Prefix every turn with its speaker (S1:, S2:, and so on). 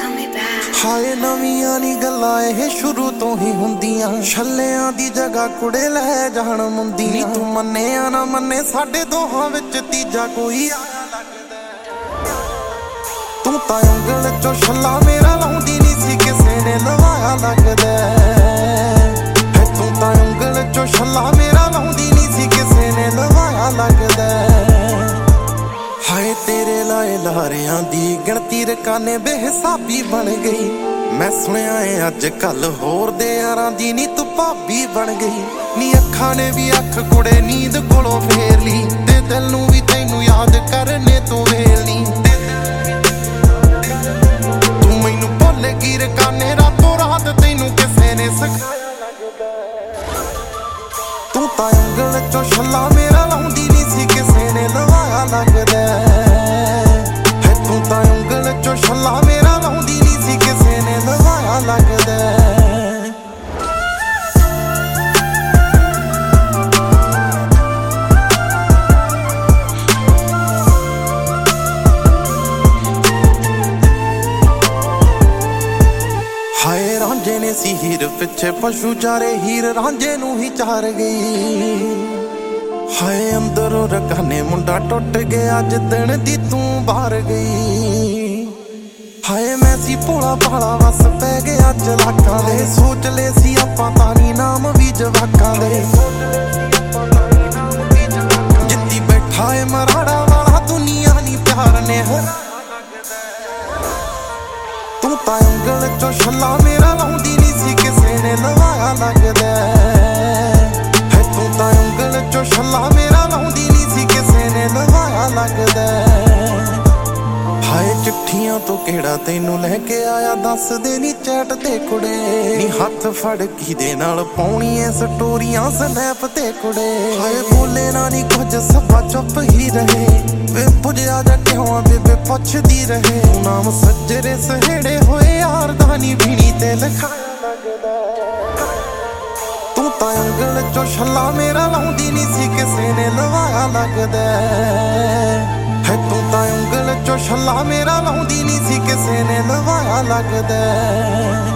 S1: ਹਾਏ ਨਵੀਆਂ ਨੀ ਗੱਲਾਂ ਇਹ ਸ਼ੁਰੂ ਤੋਂ ਹੀ ਹੁੰਦੀਆਂ, ਛੱਲਿਆਂ ਦੀ ਜਗ੍ਹਾ ਕੁੜੇ ਲੈ ਜਾਣ ਮੁੰਦੀਆਂ। ਨੀ ਤੂੰ ਮੰਨਿਆ ਨਾ ਮੰਨੇ ਸਾਡੇ ਦੋਹਾਂ ਵਿੱਚ ਤੀਜਾ ਕੋਈ ਆਇਆ ਲੱਗਦਾ। ਤੂੰ ਤਾਂ ਉਂਗਲ ਚੋਂ ਛੱਲਾ ਮੇਰਾ ਲਾਉਂਦੀ ਨੀ ਸੀ, ਕਿਸੇ ਨੇ ਲਵਾਇਆ ਲੱਗਦਾ। ਤੂੰ ਤਾਂ ਉਂਗਲ ਚੋਂ ਛੱਲਾ ਮੇਰਾ ਲਾਉਂਦੀ ਨੀ ਸੀ, ਕਿਸੇ ਨੇ ਲਵਾਇਆ ਲੱਗਦਾ। ਹਾਏ ਤੇਰੇ ਲਾਏ ਲਾਰਿਆਂ ਦੀ ਗਿਣਤੀ ਰਕਾਨੇ ਬੇਹਿਸਾਬੀ ਬਣ ਗਈ। ਮੈਂ ਸੁਣਿਆ ਏ ਅੱਜ ਕੱਲ ਹੋਰ ਦੇ ਯਾਰਾਂ ਦੀ ਨੀ ਤੂੰ ਭਾਬੀ ਬਣ ਗਈ। ਨੀ ਅੱਖਾਂ ਨੇ ਵੀ ਅੱਖ ਕੁੜੇ ਨੀਂਦ ਕੋਲੋਂ ਫੇਰ ਲਈ, ਤੇ ਦਿਲ ਨੂੰ ਵੀ ਤੈਨੂੰ ਯਾਦ ਕਰਨੇ ਤੋਂ ਵੇਲ ਨੀ। ਤੂੰ ਮੈਨੂੰ ਭੁੱਲ ਗਈ ਰਕਾਨੇ ਰਾਤੋਂ ਰਾਤ, ਤੈਨੂੰ ਕਿਸੇ ਨੇ ਸਿਖਾਇਆ ਲੱਗਦਾ। ਤੂੰ ਤਾਂ ਉਂਗਲ ਚੋਂ ਛੱਲਾ ਮੇਰਾ ਲਾਉਂਦੀ ਨੀ ਸੀ, ਕਿਸੇ ਨੇ ਲਵਾਇਆ ਲੱਗਦਾ। ਤੂੰ ਤਾਂ ਉਂਗਲ ਚੋਂ ਛੱਲਾ ਮੇਰਾ ਲਾਉਂਦੀ ਨੀ ਸੀ, ਕਿਸੇ ਨੇ ਲਵਾਇਆ ਲੱਗਦਾ। ਹਾਏ ਰਾਂਝੇ ਨੇ ਸੀ ਹੀਰ ਪਿੱਛੇ ਪਸ਼ੂ ਚਾਰੇ, ਹੀਰ ਰਾਂਝੇ ਨੂੰ ਹੀ ਚਾਰ ਗਈ। ਹਾਏ ਅੰਦਰੋਂ ਰਕਾਨੇ ਮੁੰਡਾ ਟੁੱਟ ਗਿਆ ਜਿੱਦਣ ਦੀ ਤੂੰ ਬਾਹਰ ਗਈ। ਹਾਏ ਮੈਂ ਸੀ ਭੋਲਾ ਭਾਲਾ ਵਸ ਪੈ ਗਿਆ ਚਲਾਕਾਂ ਦੇ, ਸੋਚ ਲਏ ਸੀ ਆਪਾਂ ਤਾਂ ਨੀ ਨਾਮ ਵੀ ਜਵਾਕਾਂ ਦੇ। ਜਿੱਤੀ ਬੈਠਾ ਏ ਮਰਾੜਾ ਵਾਲਾ ਦੁਨੀਆ ਨੀ ਪਿਆਰ ਨੇ ਹਰਾਇਆ। ਤੂੰ ਤਾਂ ਉਂਗਲ ਚੋਂ ਛੱਲਾ ਮੇਰਾ ਲਾਉਂਦੀ ਨੀ ਸੀ, ਕਿਸੇ ਨੇ ਲਵਾਇਆ ਲੱਗਦਾ। ਤੂੰ ਤਾਂ ਉਂਗਲ ਚੋਂ ਛੱਲਾ ਮੇਰਾ ਲਾਉਂਦੀ ਨੀ ਸੀ, ਕਿਸੇ ਨੇ ਲਵਾਇਆ ਲੱਗਦਾ। ਹਾਏ ਚਿੱਠੀਆਂ ਤੋਂ ਕਿਹੜਾ ਤੈਨੂੰ ਲੈ ਕੇ ਆਇਆ, ਦੱਸਦੇ ਨੀ ਚੈਟ ਤੇ ਕੁੜੇ। ਨੀ ਹੱਥ ਫੜ ਕਿਹਦੇ ਨਾਲ ਪਾਉਣੀ ਐ ਸਟੋਰੀਆਂ ਸਨੈਪ ਤੇ ਕੁੜੇ। ਹਾਏ ਬੋਲੇ ਨਾ ਨੀ ਕੁਝ ਸਭਾ ਚੁੱਪ ਹੀ ਰਹੇ, ਵੇ ਪੁੱਜਿਆ ਜਾ ਕਿਉਂ ਆ ਬੇਬੇ ਪੁੱਛਦੀ ਰਹੇ। ਨਾਮ ਸੱਜਰੇ ਸਹੇੜੇ ਹੋਏ ਯਾਰ ਦਾ ਨੀ ਵੀਣੀ ਤੇ ਲਿਖਾਇਆ ਲੱਗਦਾ। ਤੂੰ ਤਾਂ ਉਂਗਲ ਚੋਂ ਛੱਲਾ ਮੇਰਾ ਲਾਉਂਦੀ ਨੀ ਸੀ, ਕਿਸੇ ਨੇ ਲਵਾਇਆ ਲੱਗਦਾ। ਤੂੰ ਤਾਂ ਉਂਗਲ ਚੋਂ ਛੱਲਾ ਮੇਰਾ ਲਾਉਂਦੀ ਨੀ ਸੀ, ਕਿਸੇ ਨੇ ਲਵਾਇਆ ਲੱਗਦਾ।